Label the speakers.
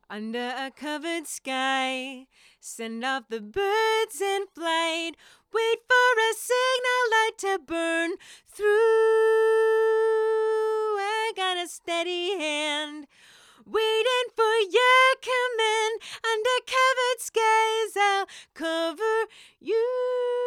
Speaker 1: Under a covered sky, send off the birds in flight. Wait for a signal light to burn through. I got a steady hand waiting for your command. Under covered skies, I'll cover you.